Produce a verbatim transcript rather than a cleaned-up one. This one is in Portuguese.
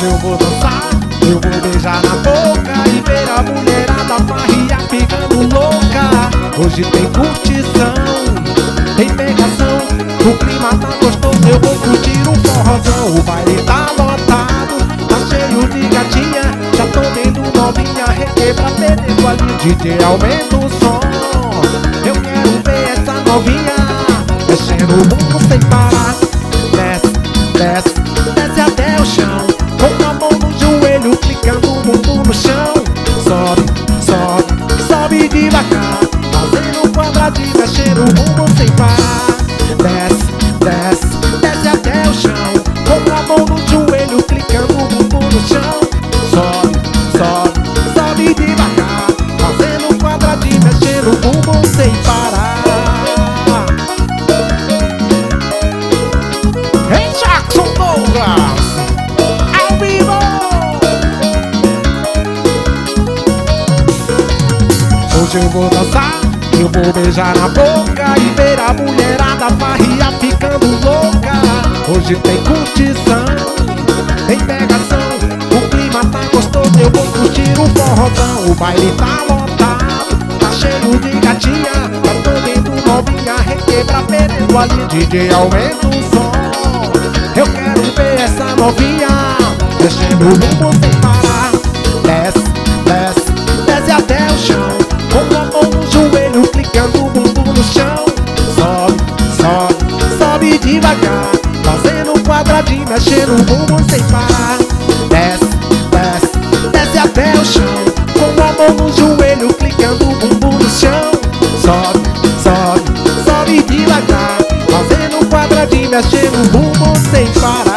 eu vou dançar, eu vou beijar na boca e ver a mulherada farriar ficando louca. Hoje tem curtição, tem pegação, o clima tá gostoso, eu vou curtir um forrozão. O baile tá lotado, tá cheio de gatinha, já tô vendo novinha requebra perdendo ali. D J aumenta o som, eu quero ver essa novinha mexendo o bumbum sem parar. Desce, desce, desce até o chão, com a mão no joelho, clicando o bumbum no chão. Sobe, sobe, sobe devagar, fazendo quadradinho, mexendo o bumbum sem parar. Desce, desce, desce até o chão, com a mão no joelho, clicando o bumbum no chão. Sobe, sobe, sobe devagar, fazendo quadradinho, mexendo o bumbum sem parar. Hey, Jackson Douglas, ao vivo! Hoje eu vou dançar, eu vou beijar na boca e ver a mulherada farriar ficando louca. Hoje tem curtição, tem pegação, o clima tá gostoso, eu vou curtir um forrozão. O baile tá lotado, tá cheio de gatinha, já tô vendo novinha requebra perdendo ali. D J aumenta o som, eu quero ver essa novinha mexendo o bumbum sem parar. Desce, desce, desce até o chão, com a mão no joelho, clicando o bumbum no chão. Sobe, sobe, sobe devagar, fazendo quadradinho, mexendo o bumbum sem parar. Desce, desce, desce até o chão, com a mão no joelho, clicando o bumbum no chão. Sobe, sobe, sobe devagar, fazendo quadradinho, mexendo o bumbum sem parar.